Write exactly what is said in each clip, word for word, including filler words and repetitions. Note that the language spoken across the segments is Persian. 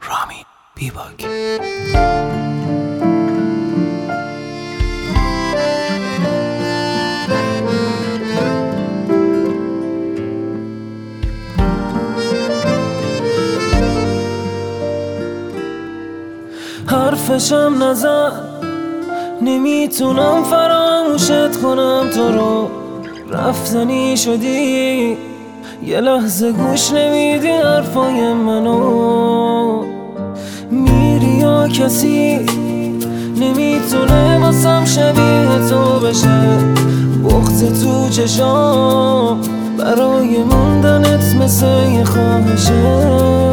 رامین بیباک. حرفشم نزن، نمیتونم فراموشت کنم تو رو. رفتنی شدی، یه لحظه گوش نمیدی حرفای منو. میری یا کسی نمیتونه واسم شبیه تو بشه. بغض تو چشام برای موندنت مثل یه خواهشه.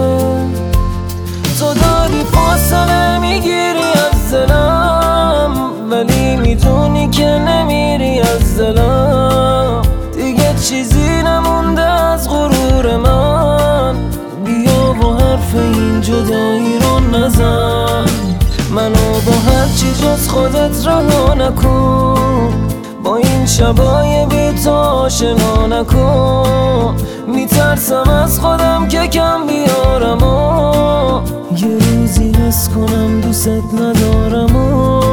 تو داری فاصله میگیری از دلم، ولی میدونی که نمیری از دلم. دیگه چیزی نمونده از غرور من. بیا و حرف این جدایی رو نزن. منو با هرچی جز خودت رها نکن. با این شبای بی تو آشنا نکن. میترسم از خودم که کم بیارم و یه روزی حس کنم دوست ندارم و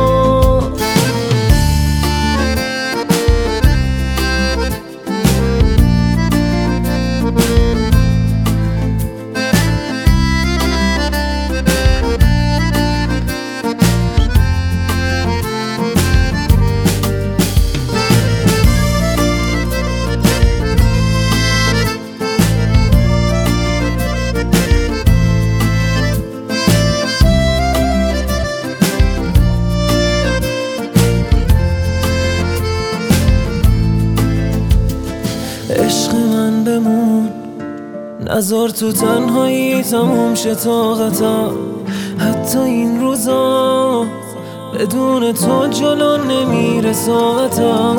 عشق من بمون، نذار تو تنهایی تموم شه طاقتم. حتی این روزا بدون تو جلو نمیره ساعتم.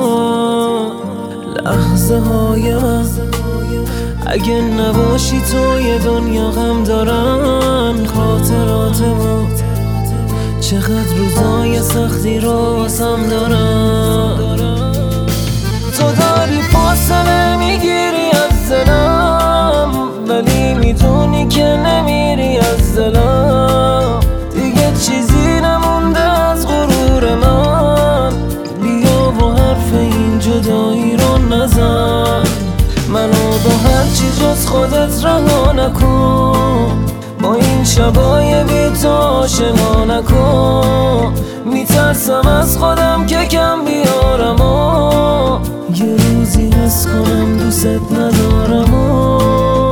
لحظه های من اگه نباشی تو یه دنیا غم دارن. خاطرات ما چقدر روزای سختی رو واسم دارن. تو داری فاصله میگیری از دلم، ولی میدونی که نمیری از دلم. دیگه چیزی نمونده از غرور من. بیا و حرف این جدایی رو نزن. منو با هرچی جز خودت رها نکن. با این شبای بی تو آشنا نکن. میترسم از خودم که کم بیارم و یه روزی حس کنم دوست ندارم و